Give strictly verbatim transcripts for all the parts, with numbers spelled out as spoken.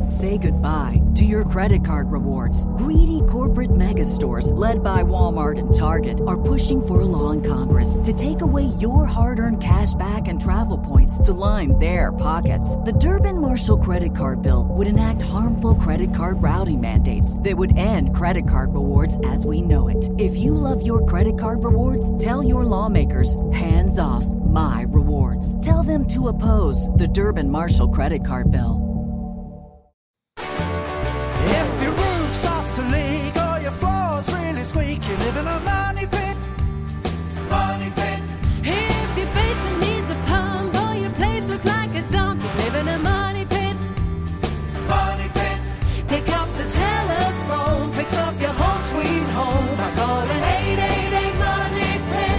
Say goodbye to your credit card rewards. Greedy corporate mega stores, led by Walmart and Target, are pushing for a law in Congress to take away your hard-earned cash back and travel points to line their pockets. The Durbin-Marshall credit card bill would enact harmful credit card routing mandates that would end credit card rewards as we know it. If you love your credit card rewards, tell your lawmakers, hands off my rewards. Tell them to oppose the Durbin-Marshall credit card bill. If your roof starts to leak or your floor's really squeak, you live in a money pit. Money pit. If your basement needs a pump or your place looks like a dump, you live in a money pit. Money pit. Pick up the telephone, fix up your home sweet home by calling eight eight eight money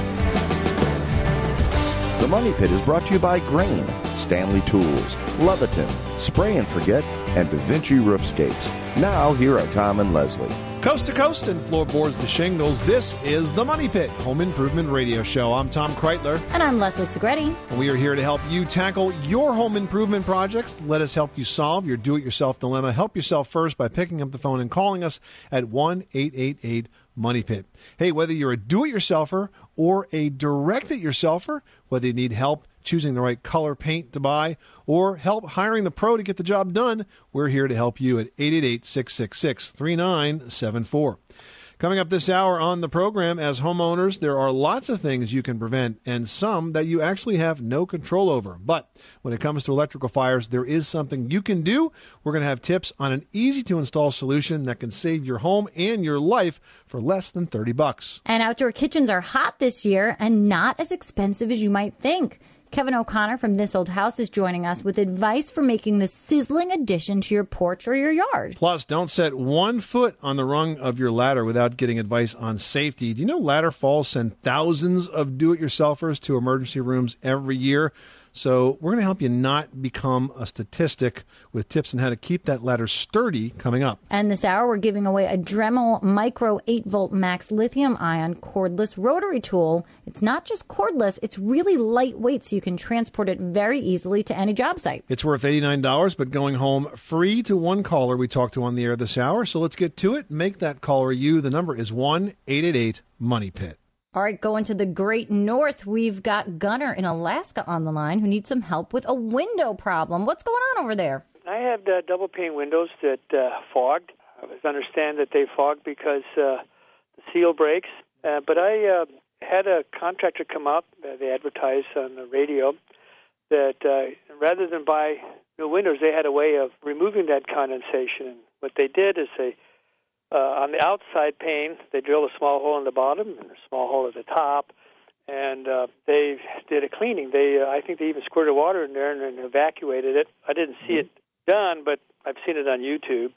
pit. The Money Pit is brought to you by Grain, Stanley Tools, Leviton, Spray and Forget, and Da Vinci Roofscapes. Now, here are Tom and Leslie. Coast to coast and floorboards to shingles, this is The Money Pit, Home Improvement Radio Show. I'm Tom Kreitler. And I'm Leslie Segretti. And we are here to help you tackle your home improvement projects. Let us help you solve your do-it-yourself dilemma. Help yourself first by picking up the phone and calling us at one eight eight eight money pit. Hey, whether you're a do-it-yourselfer or a direct-it-yourselfer, whether you need help choosing the right color paint to buy, or help hiring the pro to get the job done, we're here to help you at eight eight eight, six six six, three nine seven four. Coming up this hour on the program, as homeowners, there are lots of things you can prevent and some that you actually have no control over. But when it comes to electrical fires, there is something you can do. We're going to have tips on an easy-to-install solution that can save your home and your life for less than thirty bucks. And outdoor kitchens are hot this year and not as expensive as you might think. Kevin O'Connor from This Old House is joining us with advice for making the sizzling addition to your porch or your yard. Plus, don't set one foot on the rung of your ladder without getting advice on safety. Do you know ladder falls send thousands of do-it-yourselfers to emergency rooms every year? So we're going to help you not become a statistic with tips on how to keep that ladder sturdy coming up. And this hour, we're giving away a Dremel Micro eight volt Max lithium-ion cordless rotary tool. It's not just cordless, it's really lightweight, so you can transport it very easily to any job site. It's worth eighty-nine dollars, but going home free to one caller we talked to on the air this hour. So let's get to it. Make that caller you. The number is one eight eight eight money pit. All right, going to the Great North, we've got Gunnar in Alaska on the line who needs some help with a window problem. What's going on over there? I have uh, double pane windows that uh, fogged. I understand that they fogged because uh, the seal breaks. Uh, but I uh, had a contractor come out, uh, they advertised on the radio, that uh, rather than buy new windows, they had a way of removing that condensation. And what they did is they Uh, on the outside pane, they drilled a small hole in the bottom and a small hole at the top, and uh, they did a cleaning. They, uh, I think they even squirted water in there and, and evacuated it. I didn't see it done, but I've seen it on YouTube.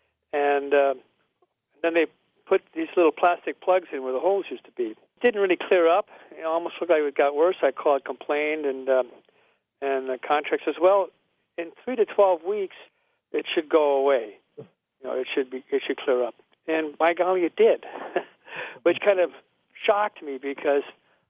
And uh, then they put these little plastic plugs in where the holes used to be. It didn't really clear up. It almost looked like it got worse. I called, complained, and um, and the contract says, well, in three to twelve weeks, it should go away. You know, it should be, it should clear up. And by golly, it did, which kind of shocked me because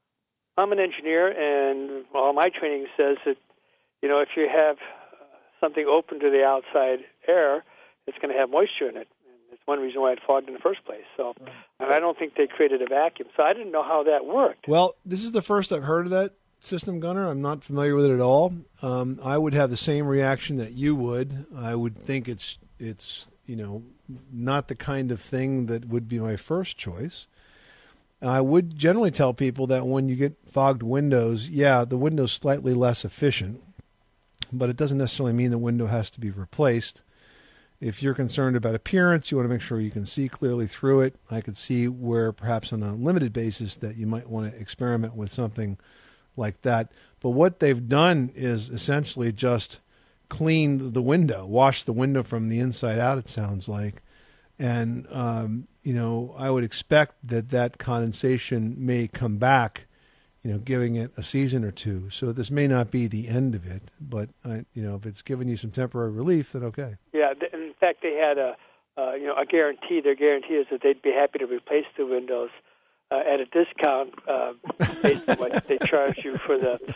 I'm an engineer, and all my training says that, you know, if you have something open to the outside air, it's going to have moisture in it. And it's one reason why it fogged in the first place. So, and I don't think they created a vacuum. So I didn't know how that worked. Well, this is the first I've heard of that system, Gunnar. I'm not familiar with it at all. Um, I would have the same reaction that you would. I would think it's it's. you know, not the kind of thing that would be my first choice. I would generally tell people that when you get fogged windows, yeah, the window's slightly less efficient, but it doesn't necessarily mean the window has to be replaced. If you're concerned about appearance, you want to make sure you can see clearly through it. I could see where perhaps on a limited basis that you might want to experiment with something like that. But what they've done is essentially just cleaned the window, washed the window from the inside out, it sounds like. And, um, you know, I would expect that that condensation may come back, you know, giving it a season or two. So this may not be the end of it, but, I, you know, if it's giving you some temporary relief, then okay. Yeah, in fact, they had a, uh, you know, a guarantee. Their guarantee is that they'd be happy to replace the windows uh, at a discount uh, based on what they charge you for the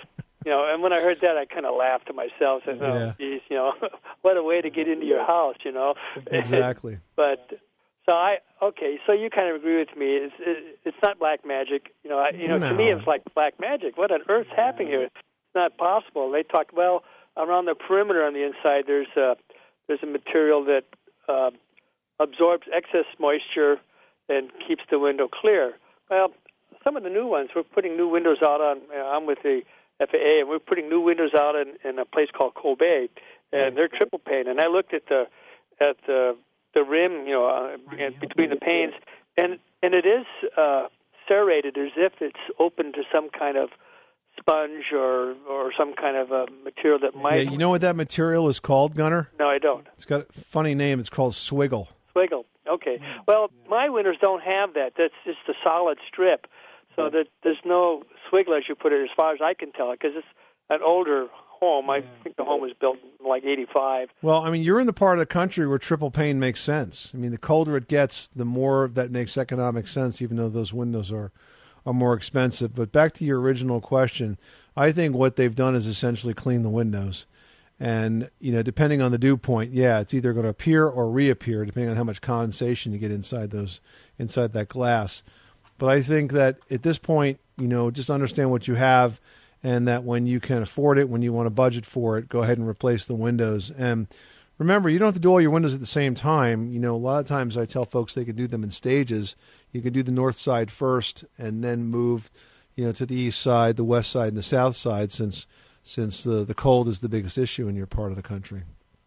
You know, and when I heard that, I kind of laughed to myself. I said, oh, Yeah. geez, you know, what a way to get into your house, you know. Exactly. But so I okay, so you kind of agree with me. It's it, it's not black magic, you know. I, you know, No. to me, it's like black magic. What on earth's happening here? It's not possible. They talk well around the perimeter on the inside. There's a there's a material that uh, absorbs excess moisture and keeps the window clear. Well, some of the new ones, we're putting new windows out on. You know, I'm with the F A A, and we're putting new windows out in, in a place called Kobe, and they're triple pane. And I looked at the at the the rim, you know, uh, and between the panes, and and it is uh, serrated as if it's open to some kind of sponge or or some kind of a material that might. Yeah, you know what that material is called, Gunner? No, I don't. It's got a funny name. It's called swiggle. Swiggle. Okay. Well, my windows don't have that. That's just a solid strip. So that there's no swiggle, as you put it, as far as I can tell, because it's an older home. I think the home was built in like eighty-five. Well, I mean, you're in the part of the country where triple pane makes sense. I mean, the colder it gets, the more that makes economic sense, even though those windows are, are more expensive. But back to your original question, I think what they've done is essentially clean the windows. And, you know, depending on the dew point, yeah, it's either going to appear or reappear, depending on how much condensation you get inside those inside that glass. But I think that at this point, you know, just understand what you have, and that when you can afford it, when you want to budget for it, go ahead and replace the windows. And remember, you don't have to do all your windows at the same time. You know, a lot of times I tell folks they can do them in stages. You can do the north side first and then move, you know, to the east side, the west side, and the south side, since since the, the cold is the biggest issue in your part of the country.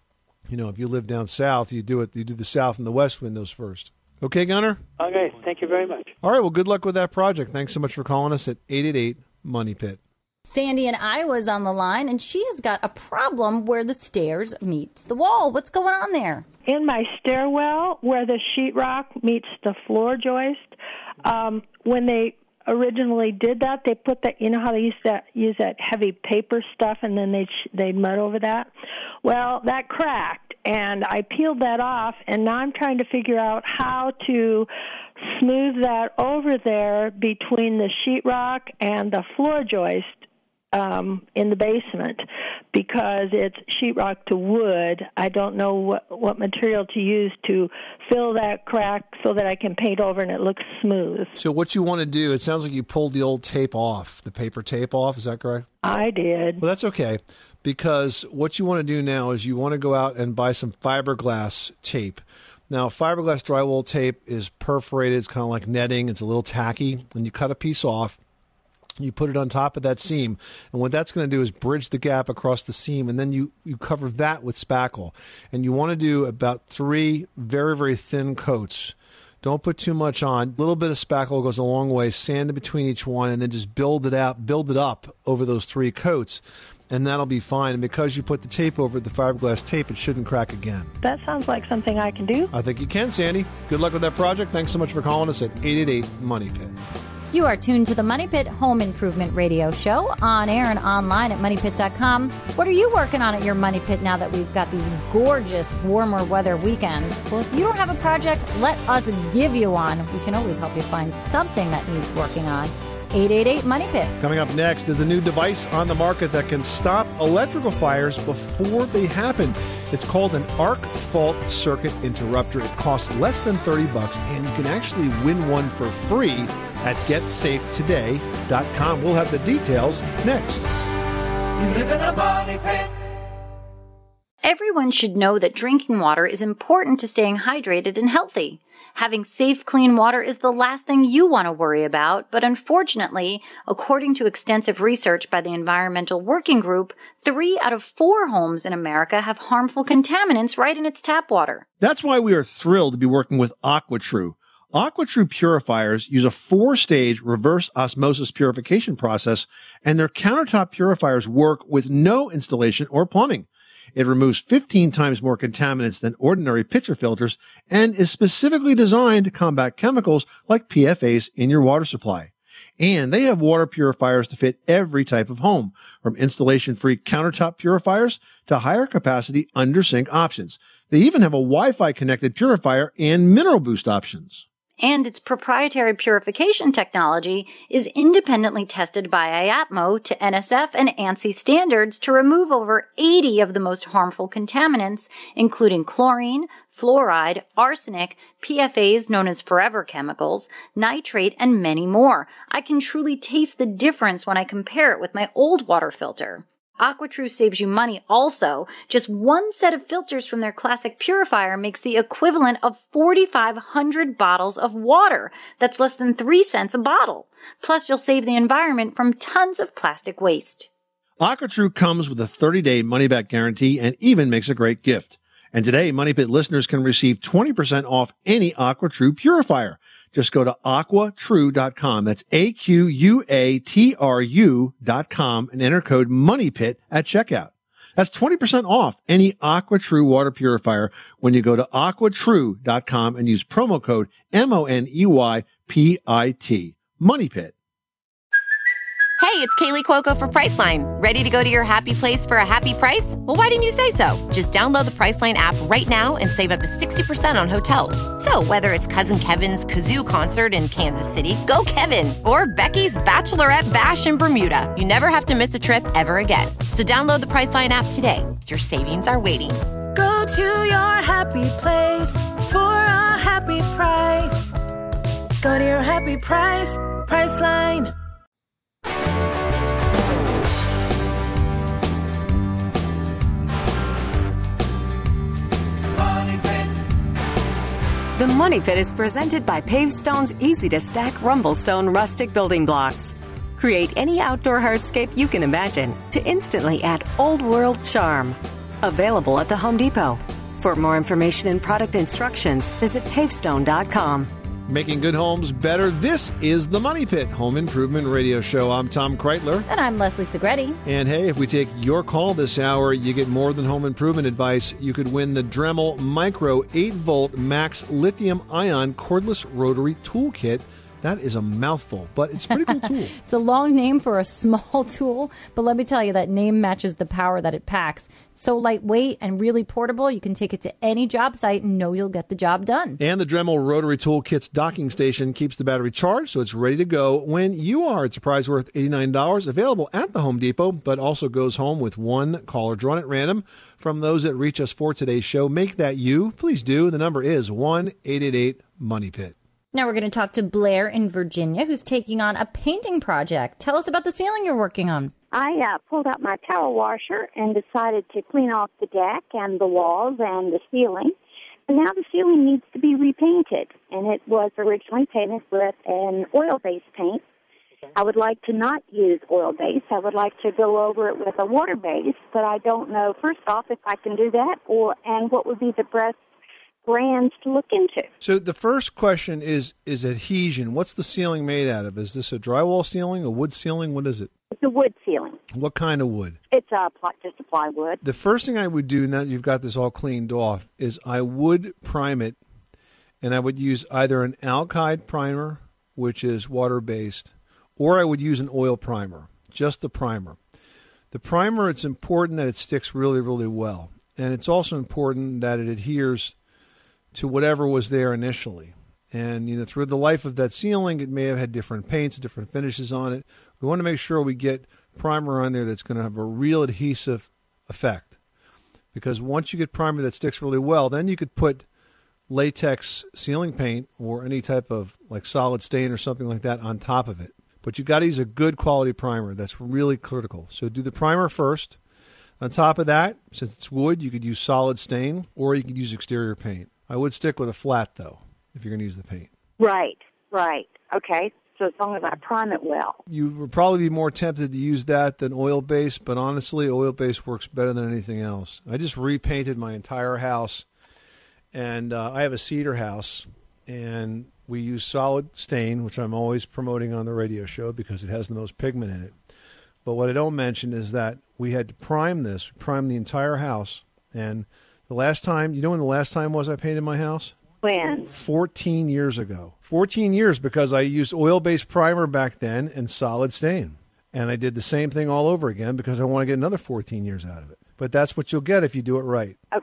You know, if you live down south, you do it. You do the south and the west windows first. Okay, Gunner? Okay, thank you very much. All right, well, good luck with that project. Thanks so much for calling us at eight eight eight, MONEY PIT. Sandy in Iowa's on the line, and she has got a problem where the stairs meets the wall. What's going on there? In my stairwell, where the sheetrock meets the floor joist, um, when they originally did that, they put that, you know how they used to use that heavy paper stuff, and then they'd, they'd mud over that? Well, that cracked, and I peeled that off, and now I'm trying to figure out how to smooth that over there between the sheetrock and the floor joist um, in the basement, because it's sheetrock to wood. I don't know what, what material to use to fill that crack so that I can paint over and it looks smooth. So what you want to do, it sounds like you pulled the old tape off, the paper tape off. Is that correct? I did. Well, that's okay, because what you want to do now is you want to go out and buy some fiberglass tape. Now, fiberglass drywall tape is perforated. It's kind of like netting. It's a little tacky. And you cut a piece off. You put it on top of that seam. And what that's going to do is bridge the gap across the seam. And then you, you cover that with spackle. And you want to do about three very, very thin coats. Don't put too much on. A little bit of spackle goes a long way. Sand in between each one, and then just build it out, build it up over those three coats. And that'll be fine. And because you put the tape over the fiberglass tape, it shouldn't crack again. That sounds like something I can do. I think you can, Sandy. Good luck with that project. Thanks so much for calling us at eight eight eight, MONEY PIT. You are tuned to the Money Pit Home Improvement Radio Show, on air and online at money pit dot com. What are you working on at your Money Pit now that we've got these gorgeous warmer weather weekends? Well, if you don't have a project, let us give you one. We can always help you find something that needs working on. eight eight eight, MONEY PIT. Coming up next is a new device on the market that can stop electrical fires before they happen. It's called an arc fault circuit interrupter. It costs less than thirty bucks, and you can actually win one for free at get safe today dot com. We'll have the details next. You live in a money pit. Everyone should know that drinking water is important to staying hydrated and healthy. Having safe, clean water is the last thing you want to worry about, but unfortunately, according to extensive research by the Environmental Working Group, three out of four homes in America have harmful contaminants right in its tap water. That's why we are thrilled to be working with AquaTrue. AquaTrue purifiers use a four-stage reverse osmosis purification process, and their countertop purifiers work with no installation or plumbing. It removes fifteen times more contaminants than ordinary pitcher filters and is specifically designed to combat chemicals like P F As in your water supply. And they have water purifiers to fit every type of home, from installation-free countertop purifiers to higher capacity under-sink options. They even have a Wi-Fi connected purifier and mineral boost options. And its proprietary purification technology is independently tested by I A T M O to N S F and ANSI standards to remove over eighty of the most harmful contaminants, including chlorine, fluoride, arsenic, P F As known as forever chemicals, nitrate, and many more. I can truly taste the difference when I compare it with my old water filter. AquaTrue saves you money also. Just one set of filters from their classic purifier makes the equivalent of forty-five hundred bottles of water. That's less than three cents a bottle. Plus, you'll save the environment from tons of plastic waste. AquaTrue comes with a thirty-day money-back guarantee and even makes a great gift. And today, Money Pit listeners can receive twenty percent off any AquaTrue purifier. Just go to aqua true dot com. That's A Q U A T R U dot com and enter code MONEYPIT at checkout. That's twenty percent off any AquaTrue water purifier when you go to aqua true dot com and use promo code M O N E Y P I T. MONEYPIT. Hey, it's Kaylee Cuoco for Priceline. Ready to go to your happy place for a happy price? Well, why didn't you say so? Just download the Priceline app right now and save up to sixty percent on hotels. So whether it's Cousin Kevin's Kazoo Concert in Kansas City, go Kevin, or Becky's Bachelorette Bash in Bermuda, you never have to miss a trip ever again. So download the Priceline app today. Your savings are waiting. Go to your happy place for a happy price. Go to your happy price, Priceline. The Money Pit is presented by Pavestone's easy-to-stack Rumblestone rustic building blocks. Create any outdoor hardscape you can imagine to instantly add old-world charm. Available at the Home Depot. For more information and product instructions, visit pavestone dot com. Making good homes better. This is the Money Pit Home Improvement Radio Show. I'm Tom Kreitler. And I'm Leslie Segretti. And hey, if we take your call this hour, you get more than home improvement advice. You could win the Dremel Micro eight volt Max Lithium Ion Cordless Rotary Toolkit. That is a mouthful, but it's a pretty cool tool. It's a long name for a small tool, but let me tell you, that name matches the power that it packs. It's so lightweight and really portable, you can take it to any job site and know you'll get the job done. And the Dremel Rotary Toolkit's docking station keeps the battery charged, so it's ready to go when you are. It's a prize worth eighty-nine dollars, available at the Home Depot, but also goes home with one caller drawn at random from those that reach us for today's show. Make that you. Please do. The number is one eight eight eight money pit. Now we're going to talk to Blair in Virginia, who's taking on a painting project. Tell us about the ceiling you're working on. I uh, pulled out my power washer and decided to clean off the deck and the walls and the ceiling. And now the ceiling needs to be repainted. And it was originally painted with an oil-based paint. I would like to not use oil-based. I would like to go over it with a water-based, but I don't know, first off, if I can do that, or and what would be the best brands to look into. So the first question is is adhesion. What's the ceiling made out of? Is this a drywall ceiling, a wood ceiling? What is it? It's a wood ceiling. What kind of wood? It's uh, ply, just a plywood. The first thing I would do, now that you've got this all cleaned off, is I would prime it, and I would use either an alkyd primer, which is water-based, or I would use an oil primer, just the primer. The primer, it's important that it sticks really, really well. And it's also important that it adheres to whatever was there initially. And, you know, through the life of that ceiling, it may have had different paints, different finishes on it. We want to make sure we get primer on there that's going to have a real adhesive effect. Because once you get primer that sticks really well, then you could put latex ceiling paint or any type of like solid stain or something like that on top of it. But you've got to use a good quality primer. That's really critical. So do the primer first. On top of that, since it's wood, you could use solid stain or you could use exterior paint. I would stick with a flat, though, if you're going to use the paint. Right, right. Okay, so as long as I prime it well. You would probably be more tempted to use that than oil-based, but honestly, oil-based works better than anything else. I just repainted my entire house, and uh, I have a cedar house, and we use solid stain, which I'm always promoting on the radio show because it has the most pigment in it. But what I don't mention is that we had to prime this, prime the entire house, and the last time, you know when the last time was I painted my house? When? fourteen years ago. fourteen years because I used oil-based primer back then and solid stain. And I did the same thing all over again because I want to get another fourteen years out of it. But that's what you'll get if you do it right. Okay.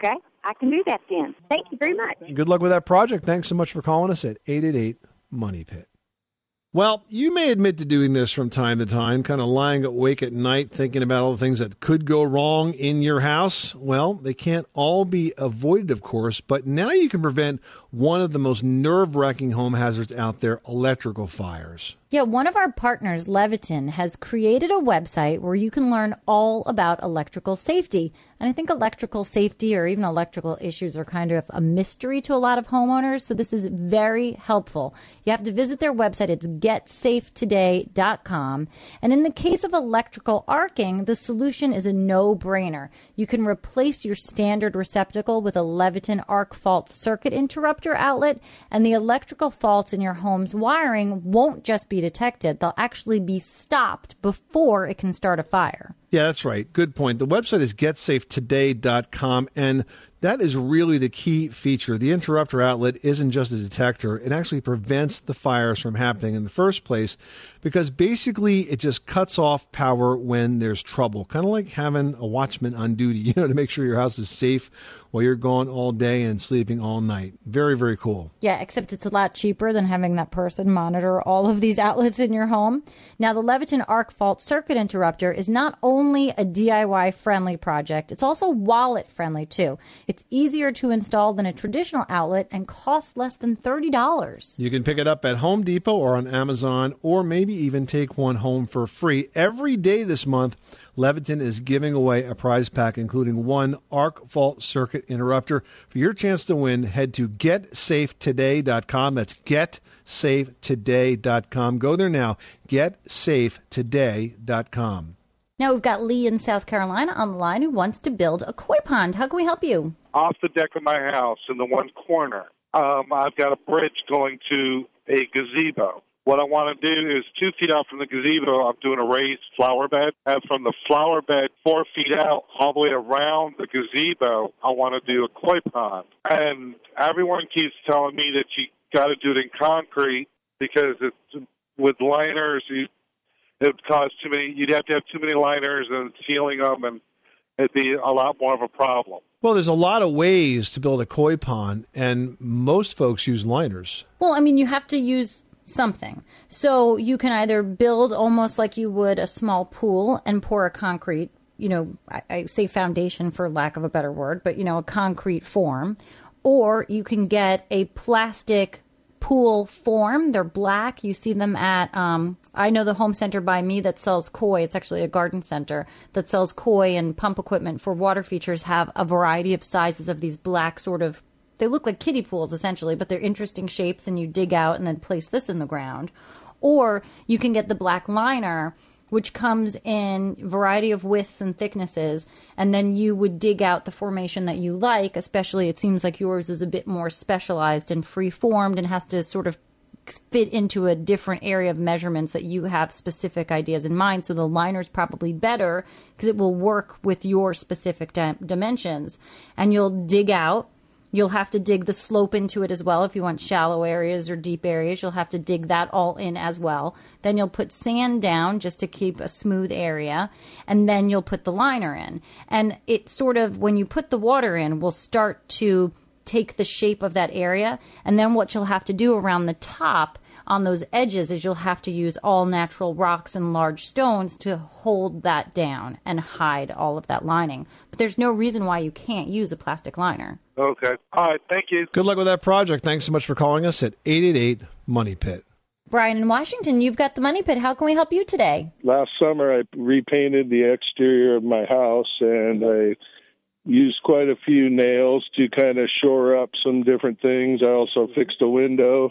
I can do that then. Thank you very much. Good luck with that project. Thanks so much for calling us at eight eight eight, money pit. Well, you may admit to doing this from time to time, kind of lying awake at night thinking about all the things that could go wrong in your house. Well, they can't all be avoided, of course, but now you can prevent one of the most nerve-wracking home hazards out there, electrical fires. Yeah, one of our partners, Leviton, has created a website where you can learn all about electrical safety. And I think electrical safety or even electrical issues are kind of a mystery to a lot of homeowners. So this is very helpful. You have to visit their website. It's get safe today dot com. And in the case of electrical arcing, the solution is a no-brainer. You can replace your standard receptacle with a Leviton arc fault circuit interrupter outlet, and the electrical faults in your home's wiring won't just be detected. They'll actually be stopped before it can start a fire. Yeah, that's right. Good point. The website is get safe today dot com, and that is really the key feature. The interrupter outlet isn't just a detector. It actually prevents the fires from happening in the first place because basically it just cuts off power when there's trouble, kind of like having a watchman on duty, you know, to make sure your house is safe while you're gone all day and sleeping all night. Very, very cool. Yeah, except it's a lot cheaper than having that person monitor all of these outlets in your home. Now, the Leviton arc fault circuit interrupter is not only a D I Y-friendly project, it's also wallet-friendly, too. It's easier to install than a traditional outlet and costs less than thirty dollars. You can pick it up at Home Depot or on Amazon, or maybe even take one home for free. Every day this month, Leviton is giving away a prize pack, including one arc fault circuit interrupter. For your chance to win, head to get safe today dot com. That's get safe today dot com. Go there now, get safe today dot com. Now we've got Lee in South Carolina on the line who wants to build a koi pond. How can we help you? Off the deck of my house in the one corner, um, I've got a bridge going to a gazebo. What I want to do is two feet out from the gazebo, I'm doing a raised flower bed. And from the flower bed, four feet out, all the way around the gazebo, I want to do a koi pond. And everyone keeps telling me that you got to do it in concrete because it's with liners, you, it would cause too many, you'd have to have too many liners and sealing them, and it'd be a lot more of a problem. Well, there's a lot of ways to build a koi pond, and most folks use liners. Well, I mean, you have to use something. So you can either build almost like you would a small pool and pour a concrete, you know, I, I say foundation for lack of a better word, but, you know, a concrete form. Or you can get a plastic pool form. They're black. You see them at, um, I know the home center by me that sells koi. It's actually a garden center that sells koi and pump equipment for water features have a variety of sizes of these black sort of, they look like kiddie pools essentially, but they're interesting shapes, and you dig out and then place this in the ground. Or you can get the black liner, which comes in a variety of widths and thicknesses, and then you would dig out the formation that you like, especially it seems like yours is a bit more specialized and free-formed and has to sort of fit into a different area of measurements that you have specific ideas in mind. So the liner's probably better because it will work with your specific di- dimensions. And you'll dig out. You'll have to dig the slope into it as well. If you want shallow areas or deep areas, you'll have to dig that all in as well. Then you'll put sand down just to keep a smooth area. And then you'll put the liner in. And it sort of, when you put the water in, will start to take the shape of that area. And then what you'll have to do around the top on those edges is you'll have to use all natural rocks and large stones to hold that down and hide all of that lining. But there's no reason why you can't use a plastic liner. Okay. All right. Thank you. Good luck with that project. Thanks so much for calling us at eight eight eight, money pit. Brian in Washington, you've got the Money Pit. How can we help you today? Last summer, I repainted the exterior of my house, and I used quite a few nails to kind of shore up some different things. I also fixed a window.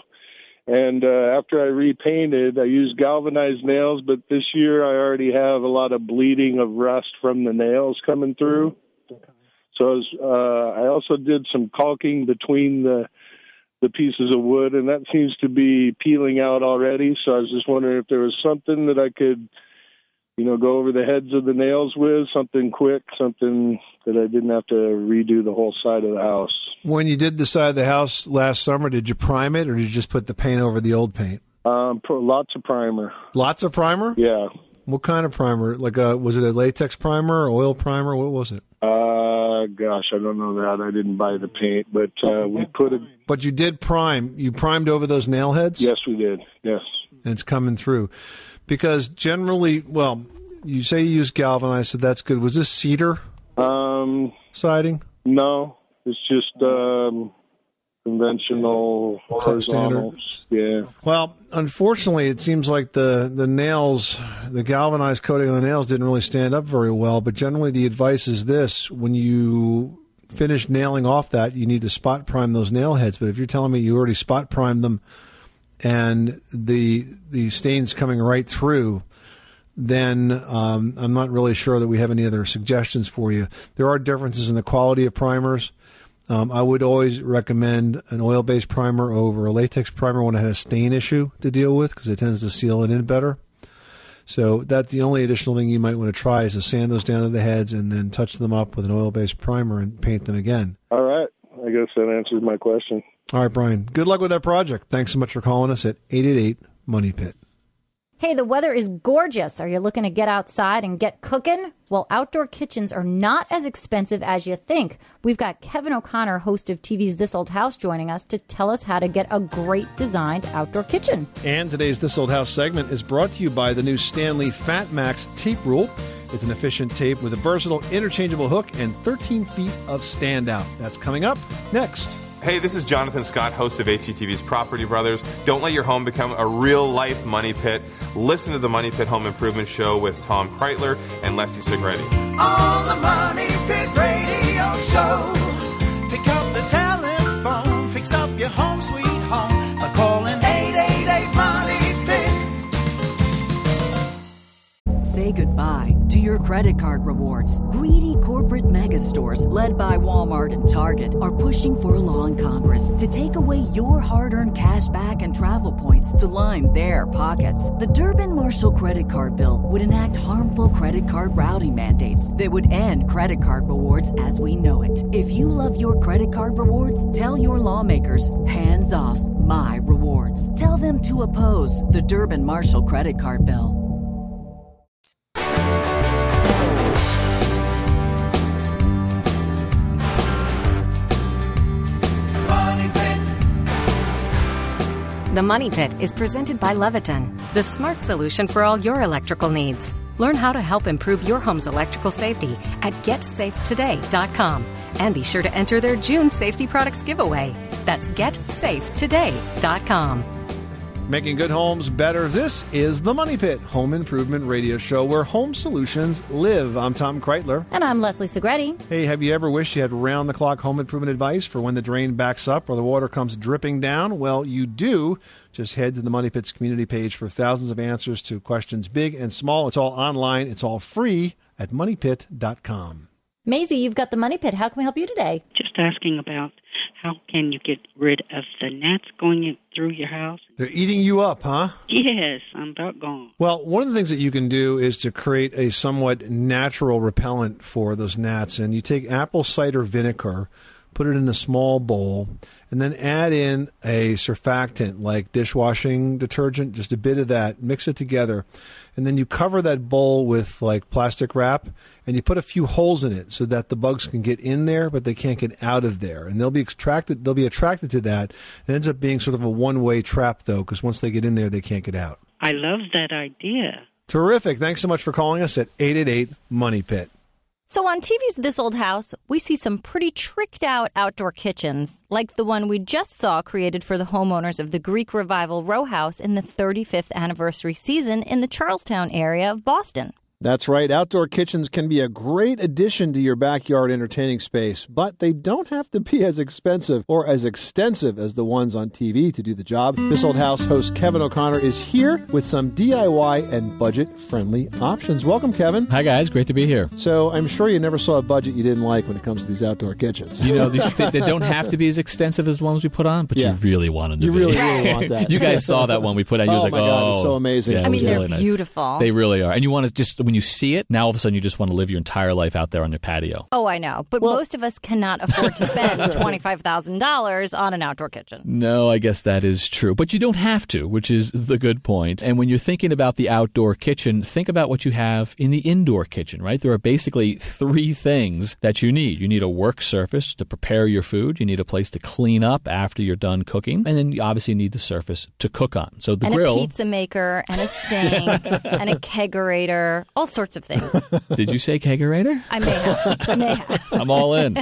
And uh, after I repainted, I used galvanized nails, but this year I already have a lot of bleeding of rust from the nails coming through. So I, was, uh, I also did some caulking between the the pieces of wood, and that seems to be peeling out already. So I was just wondering if there was something that I could, you know, go over the heads of the nails with, something quick, something that I didn't have to redo the whole side of the house. When you did the side of the house last summer, did you prime it, or did you just put the paint over the old paint? Um, lots of primer. Lots of primer? Yeah. What kind of primer? Like a, was it a latex primer or oil primer? What was it? Uh, Uh, gosh, I don't know that. I didn't buy the paint, but uh, we put it. But you did prime. You primed over those nail heads? Yes, we did. Yes. And it's coming through. Because generally, well, you say you use galvanized, so that's good. Was this cedar um, siding? No, it's just um, conventional horizontal. Yeah. Well, unfortunately, it seems like the, the nails, the galvanized coating on the nails didn't really stand up very well. But generally, the advice is this: when you finish nailing off that, you need to spot prime those nail heads. But if you're telling me you already spot primed them and the the stain's coming right through, then um, I'm not really sure that we have any other suggestions for you. There are differences in the quality of primers. Um, I would always recommend an oil-based primer over a latex primer when it has a stain issue to deal with, because it tends to seal it in better. So that's the only additional thing you might want to try, is to sand those down to the heads and then touch them up with an oil-based primer and paint them again. All right. I guess that answers my question. All right, Brian. Good luck with that project. Thanks so much for calling us at eight eight eight, money pit. Hey, the weather is gorgeous. Are you looking to get outside and get cooking? Well, outdoor kitchens are not as expensive as you think. We've got Kevin O'Connor, host of T V's This Old House, joining us to tell us how to get a great designed outdoor kitchen. And today's This Old House segment is brought to you by the new Stanley Fat Max tape rule. It's an efficient tape with a versatile interchangeable hook and thirteen feet of standout. That's coming up next. Hey, this is Jonathan Scott, host of H G T V's Property Brothers. Don't let your home become a real-life money pit. Listen to the Money Pit Home Improvement Show with Tom Kreitler and Leslie Segretti. On the Money Pit Radio Show, pick up the telephone, fix up your home sweet home by calling eight eight eight, money pit. Say goodbye to your credit card rewards. Greedy corporate mega stores, led by Walmart and Target, are pushing for a law in Congress to take away your hard-earned cash back and travel points to line their pockets. The Durbin-Marshall credit card bill would enact harmful credit card routing mandates that would end credit card rewards as we know it. If you love your credit card rewards, tell your lawmakers, hands off my rewards. Tell them to oppose the Durbin-Marshall credit card bill. The Money Pit is presented by Leviton, the smart solution for all your electrical needs. Learn how to help improve your home's electrical safety at get safe today dot com. And be sure to enter their June safety products giveaway. That's get safe today dot com. Making good homes better. This is the Money Pit Home Improvement Radio Show, where home solutions live. I'm Tom Kreitler. And I'm Leslie Segretti. Hey, have you ever wished you had round-the-clock home improvement advice for when the drain backs up or the water comes dripping down? Well, you do. Just head to the Money Pit's community page for thousands of answers to questions big and small. It's all online. It's all free at money pit dot com. Maisie, you've got the Money Pit. How can we help you today? Just asking about how can you get rid of the gnats going in through your house? They're eating you up, huh? Yes, I'm about gone. Well, one of the things that you can do is to create a somewhat natural repellent for those gnats. And you take apple cider vinegar, put it in a small bowl, and then add in a surfactant like dishwashing detergent, just a bit of that, mix it together. And then you cover that bowl with like plastic wrap, and you put a few holes in it so that the bugs can get in there, but they can't get out of there. And they'll be attracted, they'll be attracted to that. It ends up being sort of a one-way trap, though, because once they get in there, they can't get out. I love that idea. Terrific. Thanks so much for calling us at eight eight eight, money pit. So on T V's This Old House, we see some pretty tricked-out outdoor kitchens, like the one we just saw created for the homeowners of the Greek Revival Row House in the thirty-fifth anniversary season in the Charlestown area of Boston. That's right. Outdoor kitchens can be a great addition to your backyard entertaining space, but they don't have to be as expensive or as extensive as the ones on T V to do the job. This Old House host Kevin O'Connor is here with some D I Y and budget-friendly options. Welcome, Kevin. Hi, guys. Great to be here. So I'm sure you never saw a budget you didn't like when it comes to these outdoor kitchens. You know, these, they, they don't have to be as extensive as ones we put on, but yeah. you really want them to you be. You really, really want that. You guys saw that one we put on. You oh, was like, my God, oh, it's so amazing. Yeah, I mean, they're really beautiful. Nice. They really are. And you want to just, when when you see it, now all of a sudden you just want to live your entire life out there on your patio. Oh, I know. But well, most of us cannot afford to spend twenty-five thousand dollars on an outdoor kitchen. No, I guess that is true. But you don't have to, which is the good point. And when you're thinking about the outdoor kitchen, think about what you have in the indoor kitchen, right? There are basically three things that you need. You need a work surface to prepare your food. You need a place to clean up after you're done cooking. And then you obviously need the surface to cook on. So the and grill. And a pizza maker and a sink and a kegerator, all sorts of things. Did you say kegerator? I may have. I may have. I'm all in.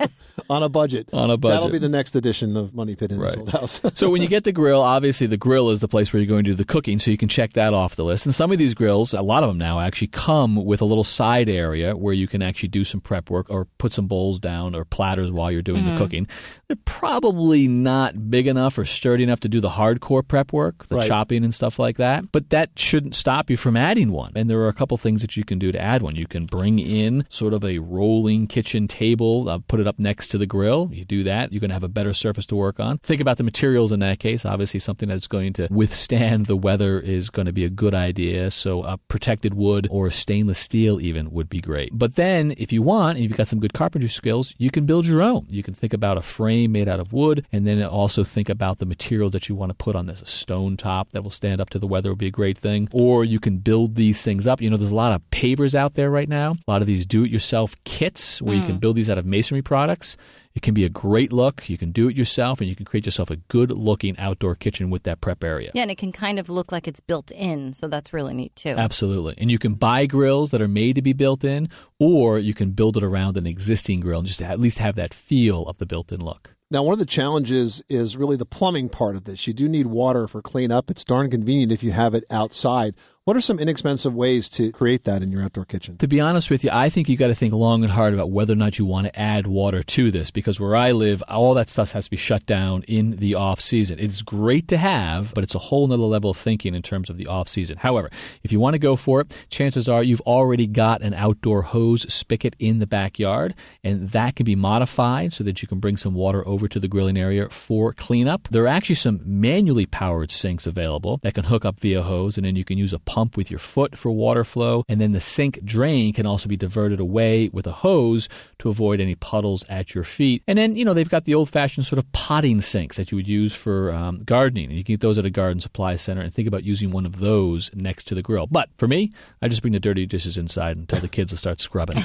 On a budget. On a budget. That'll be the next edition of Money Pit in right. This Old House. So when you get the grill, obviously the grill is the place where you're going to do the cooking, so you can check that off the list. And some of these grills, a lot of them now, actually come with a little side area where you can actually do some prep work or put some bowls down or platters while you're doing mm-hmm. the cooking. They're probably not big enough or sturdy enough to do the hardcore prep work, the right. chopping and stuff like that. But that shouldn't stop you from adding one. And there are a couple things that you can do to add one. You can bring in sort of a rolling kitchen table, uh, put it up next to the grill. You do that, you're going to have a better surface to work on. Think about the materials in that case. Obviously, something that's going to withstand the weather is going to be a good idea. So a protected wood or stainless steel even would be great. But then if you want, and you've got some good carpentry skills, you can build your own. You can think about a frame made out of wood, and then also think about the material that you want to put on this. A stone top that will stand up to the weather would be a great thing. Or you can build these things up. You know, there's a lot of pavers out there right now. A lot of these do-it-yourself kits where mm. you can build these out of masonry products. It can be a great look. You can do it yourself, and you can create yourself a good-looking outdoor kitchen with that prep area. Yeah, and it can kind of look like it's built in, so that's really neat, too. Absolutely. And you can buy grills that are made to be built in, or you can build it around an existing grill and just at least have that feel of the built-in look. Now, one of the challenges is really the plumbing part of this. You do need water for cleanup. It's darn convenient if you have it outside. What are some inexpensive ways to create that in your outdoor kitchen? To be honest with you, I think you got to think long and hard about whether or not you want to add water to this, because where I live, all that stuff has to be shut down in the off season. It's great to have, but it's a whole nother level of thinking in terms of the off season. However, if you want to go for it, chances are you've already got an outdoor hose spigot in the backyard, and that can be modified so that you can bring some water over to the grilling area for cleanup. There are actually some manually powered sinks available that can hook up via hose, and then you can use a pump with your foot for water flow, and then the sink drain can also be diverted away with a hose to avoid any puddles at your feet. And then, you know, they've got the old-fashioned sort of potting sinks that you would use for um, gardening, and you can get those at a garden supply center and think about using one of those next to the grill. But for me, I just bring the dirty dishes inside and tell the kids to start scrubbing.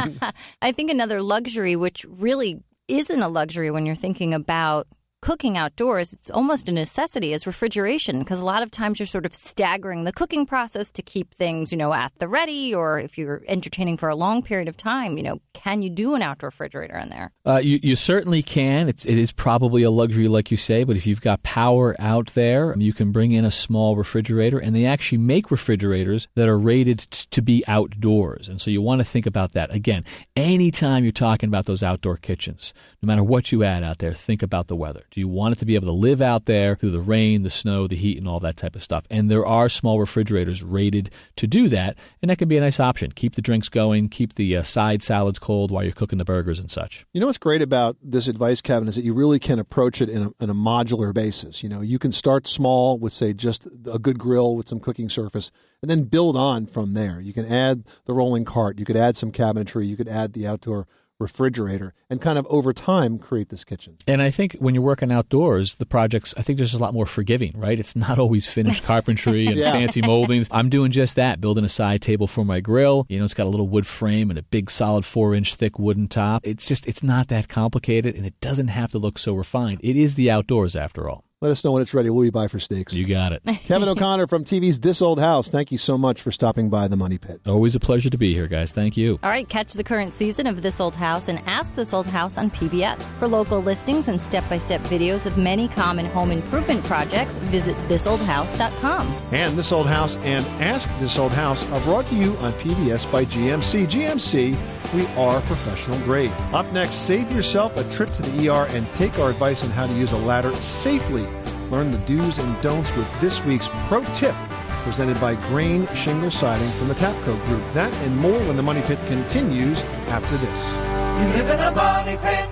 I think another luxury, which really isn't a luxury when you're thinking about cooking outdoors, it's almost a necessity, is refrigeration, because a lot of times you're sort of staggering the cooking process to keep things, you know, at the ready, or if you're entertaining for a long period of time, you know, can you do an outdoor refrigerator in there? Uh, you, you certainly can. It's, it is probably a luxury, like you say, but if you've got power out there, you can bring in a small refrigerator, and they actually make refrigerators that are rated t- to be outdoors. And so you want to think about that. Again, anytime you're talking about those outdoor kitchens, no matter what you add out there, think about the weather. Do you want it to be able to live out there through the rain, the snow, the heat, and all that type of stuff? And there are small refrigerators rated to do that, and that can be a nice option. Keep the drinks going, keep the uh, side salads cold while you're cooking the burgers and such. You know what's great about this advice, Kevin, is that you really can approach it in a, in a modular basis. You know, you can start small with, say, just a good grill with some cooking surface, and then build on from there. You can add the rolling cart, you could add some cabinetry, you could add the outdoor refrigerator, and kind of over time create this kitchen. And I think when you're working outdoors, the projects, I think there's just a lot more forgiving, right? It's not always finished carpentry and yeah. fancy moldings. I'm doing just that, building a side table for my grill. You know, it's got a little wood frame and a big solid four inch thick wooden top. It's just, it's not that complicated, and it doesn't have to look so refined. It is the outdoors after all. Let us know when it's ready. We'll be by for steaks. You got it. Kevin O'Connor from T V's This Old House, thank you so much for stopping by the Money Pit. Always a pleasure to be here, guys. Thank you. All right, catch the current season of This Old House and Ask This Old House on P B S. For local listings and step-by-step videos of many common home improvement projects, visit this old house dot com. And This Old House and Ask This Old House are brought to you on P B S by G M C. G M C, we are professional grade. Up next, save yourself a trip to the E R and take our advice on how to use a ladder safely. Learn the do's and don'ts with this week's Pro Tip, presented by Grain Shingle Siding from the Tapco Group. That and more when the Money Pit continues after this. You live in a money pit.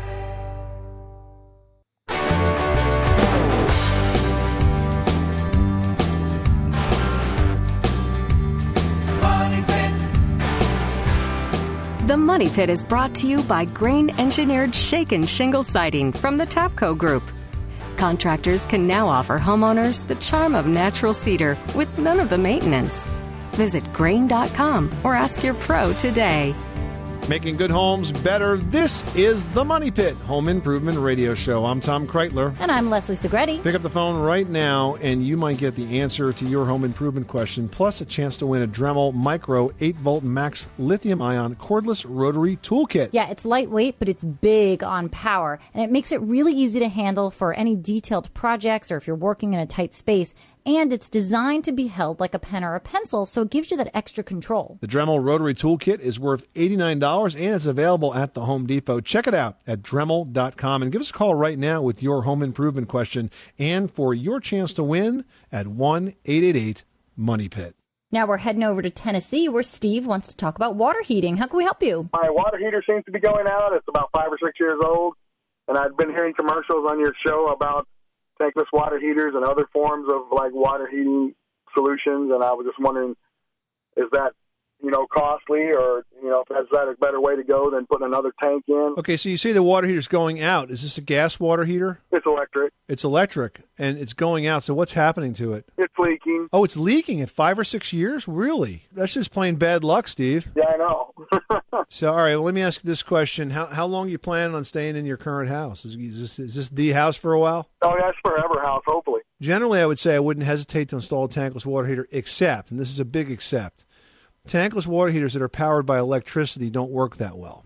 Money pit. Money Pit is brought to you by grain-engineered shake and shingle siding from the Tapco Group. Contractors can now offer homeowners the charm of natural cedar with none of the maintenance. Visit grain dot com or ask your pro today. Making good homes better. This is the Money Pit Home Improvement Radio Show. I'm Tom Kreitler. And I'm Leslie Segretti. Pick up the phone right now, and you might get the answer to your home improvement question, plus a chance to win a Dremel Micro eight volt Max Lithium-Ion Cordless Rotary Toolkit. Yeah, it's lightweight, but it's big on power, and it makes it really easy to handle for any detailed projects or if you're working in a tight space. And it's designed to be held like a pen or a pencil, so it gives you that extra control. The Dremel Rotary Toolkit is worth eighty-nine dollars, and it's available at the Home Depot. Check it out at Dremel dot com, and give us a call right now with your home improvement question and for your chance to win at one eight eight eight money pit. Now we're heading over to Tennessee, where Steve wants to talk about water heating. How can we help you? My water heater seems to be going out. It's about five or six years old, and I've been hearing commercials on your show about tankless water heaters and other forms of like water heating solutions, and I was just wondering, is that, you know, costly, or, you know, is that a better way to go than putting another tank in? Okay, so you say the water heater's going out. Is this a gas water heater? It's electric. It's electric, and it's going out. So what's happening to it? It's leaking. Oh, it's leaking at five or six years? Really? That's just plain bad luck, Steve. Yeah, I know. So, all right, well, let me ask you this question. How how long are you planning on staying in your current house? Is, is, this, is this the house for a while? Oh, that's forever house, hopefully. Generally, I would say I wouldn't hesitate to install a tankless water heater, except, and this is a big except, tankless water heaters that are powered by electricity don't work that well.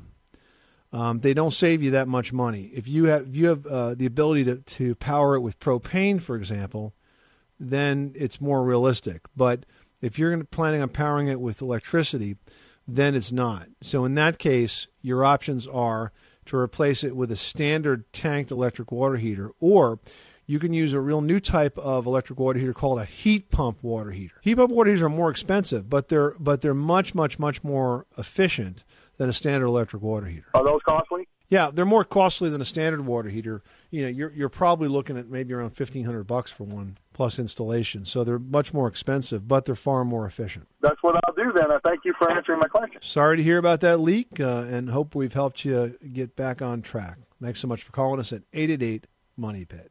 Um, they don't save you that much money. If you have if you have uh, the ability to, to power it with propane, for example, then it's more realistic. But if you're planning on powering it with electricity, then it's not. So in that case, your options are to replace it with a standard tanked electric water heater, or you can use a real new type of electric water heater called a heat pump water heater. Heat pump water heaters are more expensive, but they're but they're much, much, much more efficient than a standard electric water heater. Are those costly? Yeah, they're more costly than a standard water heater. You know, you're you're probably looking at maybe around fifteen hundred bucks for one plus installation. So they're much more expensive, but they're far more efficient. That's what I'll do then. I thank you for answering my question. Sorry to hear about that leak, uh, and hope we've helped you get back on track. Thanks so much for calling us at eight eight eight money pit.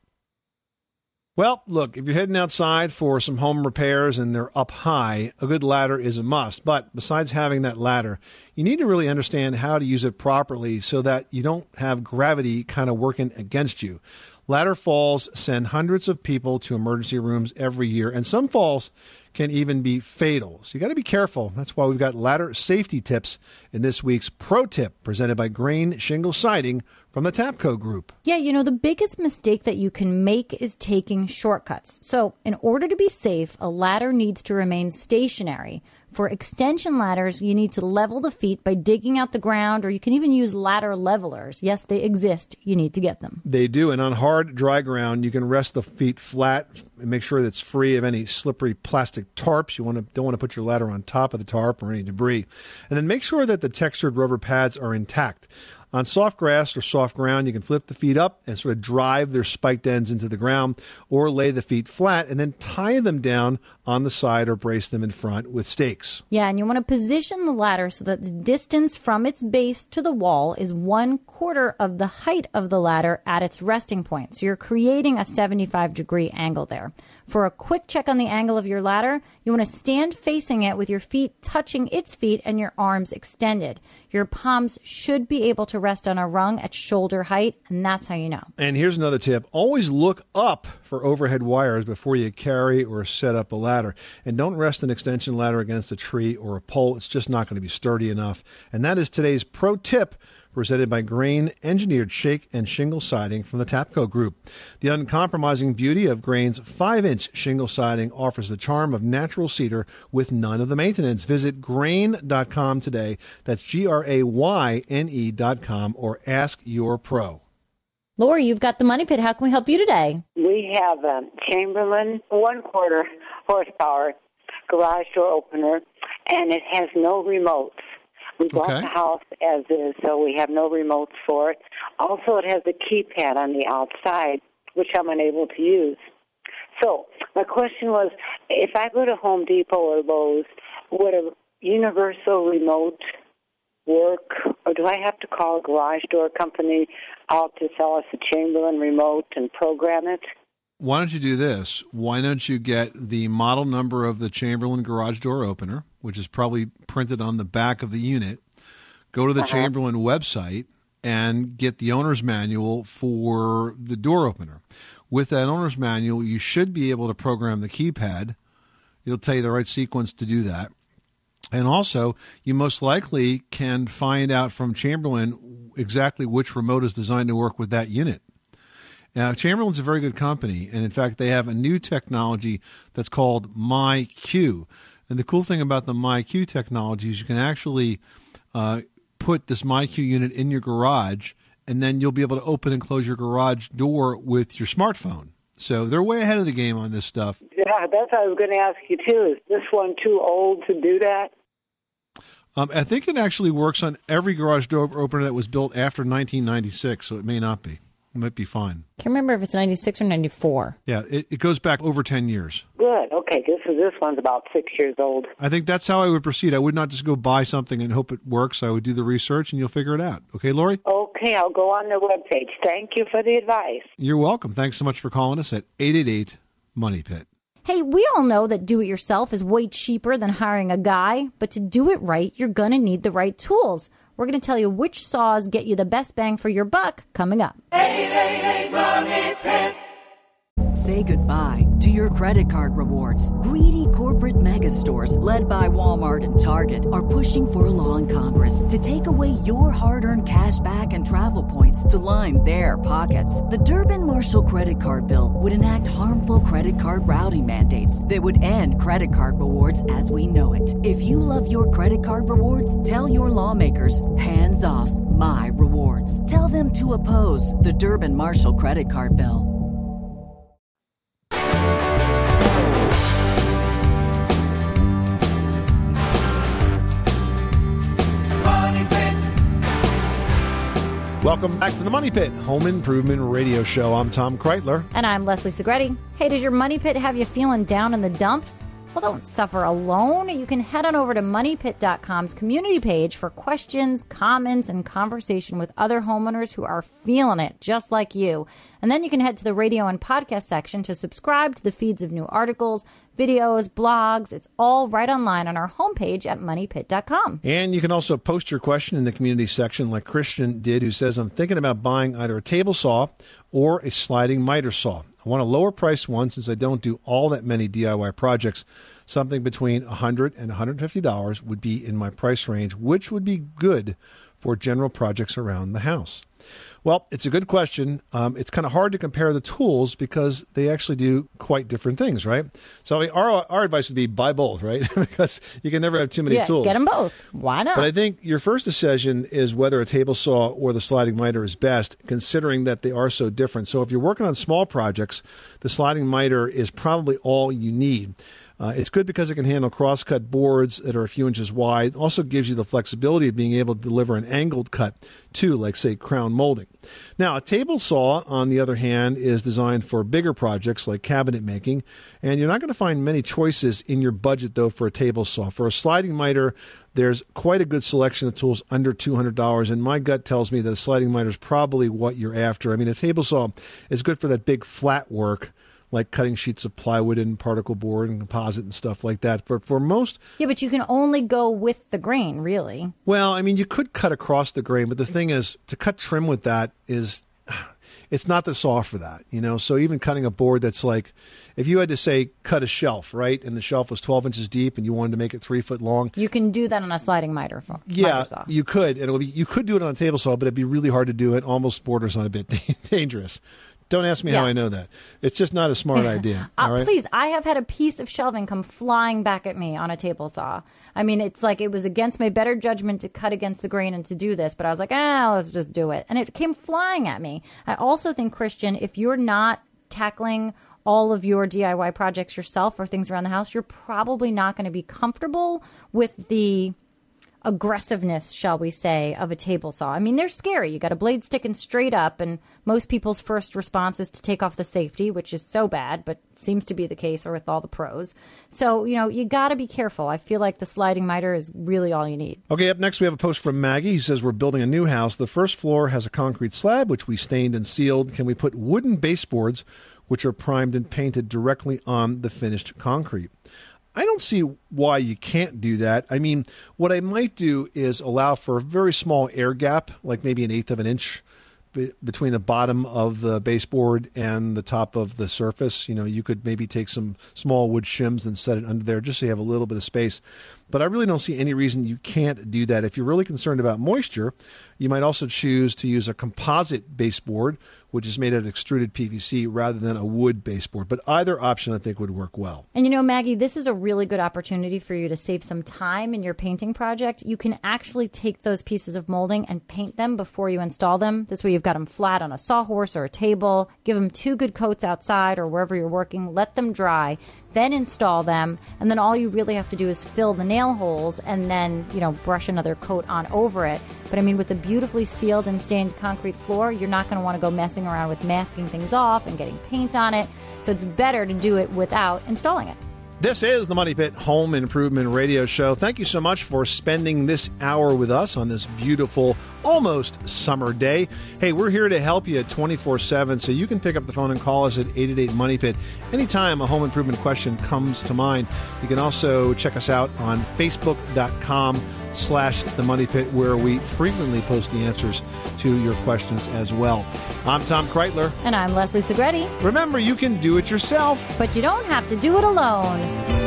Well, look, if you're heading outside for some home repairs and they're up high, a good ladder is a must. But besides having that ladder, you need to really understand how to use it properly so that you don't have gravity kind of working against you. Ladder falls send hundreds of people to emergency rooms every year, and some falls can even be fatal. So you got to be careful. That's why we've got ladder safety tips in this week's Pro Tip, presented by Grain Shingle Siding from the Tapco Group. Yeah, you know, the biggest mistake that you can make is taking shortcuts. So in order to be safe, a ladder needs to remain stationary. For extension ladders, you need to level the feet by digging out the ground, or you can even use ladder levelers. Yes, they exist. You need to get them. They do. And on hard, dry ground, you can rest the feet flat and make sure that it's free of any slippery plastic tarps. You want to, don't want to put your ladder on top of the tarp or any debris. And then make sure that the textured rubber pads are intact. On soft grass or soft ground, you can flip the feet up and sort of drive their spiked ends into the ground, or lay the feet flat and then tie them down on the side or brace them in front with stakes. Yeah, and you want to position the ladder so that the distance from its base to the wall is one quarter of the height of the ladder at its resting point. So you're creating a seventy-five degree angle there. For a quick check on the angle of your ladder, you want to stand facing it with your feet touching its feet and your arms extended. Your palms should be able to rest on a rung at shoulder height, and that's how you know. And here's another tip. Always look up for overhead wires before you carry or set up a ladder. And don't rest an extension ladder against a tree or a pole. It's just not going to be sturdy enough. And that is today's Pro Tip, presented by Grain Engineered Shake and Shingle Siding from the Tapco Group. The uncompromising beauty of Grain's five inch shingle siding offers the charm of natural cedar with none of the maintenance. Visit grain dot com today. That's G R A Y N E dot com, or ask your pro. Lori, you've got the Money Pit. How can we help you today? We have a Chamberlain one quarter horsepower garage door opener, and it has no remotes. We bought Okay. the house as is, so we have no remotes for it. Also, it has a keypad on the outside, which I'm unable to use. So my question was, if I go to Home Depot or Lowe's, would a universal remote work, or do I have to call a garage door company out to sell us a Chamberlain remote and program it? Why don't you do this? Why don't you get the model number of the Chamberlain garage door opener, which is probably printed on the back of the unit, go to the Uh-huh. Chamberlain website and get the owner's manual for the door opener. With that owner's manual, you should be able to program the keypad. It'll tell you the right sequence to do that. And also, you most likely can find out from Chamberlain exactly which remote is designed to work with that unit. Now, Chamberlain's a very good company, and in fact, they have a new technology that's called MyQ. And the cool thing about the MyQ technology is you can actually uh, put this MyQ unit in your garage, and then you'll be able to open and close your garage door with your smartphone. So they're way ahead of the game on this stuff. Yeah, that's what I was going to ask you, too. Is this one too old to do that? Um, I think it actually works on every garage door opener that was built after nineteen ninety-six, so it may not be. It might be fine. Can't remember if it's ninety-six or ninety-four. Yeah, it, it goes back over ten years. Good. Okay, this is this one's about six years old. I think that's how I would proceed. I would not just go buy something and hope it works. I would do the research, and you'll figure it out. Okay, Lori? Okay, I'll go on their webpage. Thank you for the advice. You're welcome. Thanks so much for calling us at eight eight eight, money pit. Hey, we all know that do-it-yourself is way cheaper than hiring a guy, but to do it right, you're going to need the right tools. We're going to tell you which saws get you the best bang for your buck coming up. eight eight eight, money pit. Say goodbye to your credit card rewards. Greedy corporate mega stores, led by Walmart and Target, are pushing for a law in Congress to take away your hard-earned cash back and travel points to line their pockets. The Durbin-Marshall credit card bill would enact harmful credit card routing mandates that would end credit card rewards as we know it. If you love your credit card rewards, tell your lawmakers, hands off my rewards. Tell them to oppose the Durbin-Marshall credit card bill. Welcome back to the Money Pit Home Improvement Radio Show. I'm Tom Kreitler. And I'm Leslie Segretti. Hey, does your money pit have you feeling down in the dumps? Well, don't suffer alone. You can head on over to money pit dot com's community page for questions, comments, and conversation with other homeowners who are feeling it just like you. And then you can head to the radio and podcast section to subscribe to the feeds of new articles, videos, blogs. It's all right online on our homepage at money pit dot com. And you can also post your question in the community section like Christian did, who says, I'm thinking about buying either a table saw or a sliding miter saw. I want a lower price one since I don't do all that many D I Y projects. Something between one hundred dollars and one hundred fifty dollars would be in my price range, which would be good for general projects around the house. Well, it's a good question. Um, it's kind of hard to compare the tools because they actually do quite different things, right? So I mean, our, our advice would be buy both, right? Because you can never have too many yeah, tools. Get them both. Why not? But I think your first decision is whether a table saw or the sliding miter is best, considering that they are so different. So if you're working on small projects, the sliding miter is probably all you need. Uh, it's good because it can handle cross-cut boards that are a few inches wide. It also gives you the flexibility of being able to deliver an angled cut, too, like, say, crown molding. Now, a table saw, on the other hand, is designed for bigger projects like cabinet making, and you're not going to find many choices in your budget, though, for a table saw. For a sliding miter, there's quite a good selection of tools under two hundred dollars, and my gut tells me that a sliding miter is probably what you're after. I mean, a table saw is good for that big flat work, like cutting sheets of plywood and particle board and composite and stuff like that. For for most... Yeah, but you can only go with the grain, really. Well, I mean, you could cut across the grain, but the thing is, to cut trim with that is... It's not the saw for that, you know? So even cutting a board that's like... If you had to, say, cut a shelf, right, and the shelf was twelve inches deep and you wanted to make it three foot long... You can do that on a sliding miter, miter yeah, saw. You could. It'll be, you could do it on a table saw, but it'd be really hard to do it. Almost borders on a bit dangerous. Don't ask me yeah. how I know that. It's just not a smart idea. uh, all right? Please, I have had a piece of shelving come flying back at me on a table saw. I mean, it's like it was against my better judgment to cut against the grain and to do this, but I was like, ah, let's just do it. And it came flying at me. I also think, Christian, if you're not tackling all of your D I Y projects yourself or things around the house, you're probably not going to be comfortable with the aggressiveness, shall we say, of a table saw. I mean, they're scary. You got a blade sticking straight up, and most people's first response is to take off the safety, which is so bad, but seems to be the case or with all the pros. So, you know, you got to be careful. I feel like the sliding miter is really all you need. Okay, up next we have a post from Maggie. He says, we're building a new house. The first floor has a concrete slab, which we stained and sealed. Can we put wooden baseboards, which are primed and painted directly on the finished concrete? I don't see why you can't do that. I mean, what I might do is allow for a very small air gap, like maybe an eighth of an inch be- between the bottom of the baseboard and the top of the surface. You know, you could maybe take some small wood shims and set it under there just so you have a little bit of space. But I really don't see any reason you can't do that. If you're really concerned about moisture, you might also choose to use a composite baseboard, which is made out of extruded P V C rather than a wood baseboard. But either option, I think, would work well. And you know, Maggie, this is a really good opportunity for you to save some time in your painting project. You can actually take those pieces of molding and paint them before you install them. This way you've got them flat on a sawhorse or a table. Give them two good coats outside or wherever you're working. Let them dry. Then install them. And then all you really have to do is fill the nail holes and then, you know, brush another coat on over it. But I mean, with a beautifully sealed and stained concrete floor, you're not going to want to go messing around with masking things off and getting paint on it. So it's better to do it without installing it. This is the Money Pit Home Improvement Radio Show. Thank you so much for spending this hour with us on this beautiful, almost summer day. Hey, we're here to help you twenty-four seven, so you can pick up the phone and call us at eight eight eight, MONEY PIT anytime a home improvement question comes to mind. You can also check us out on Facebook.com slash The Money Pit, where we frequently post the answers to your questions as well. I'm Tom Kreitler. And I'm Leslie Segretti. Remember, you can do it yourself, but you don't have to do it alone.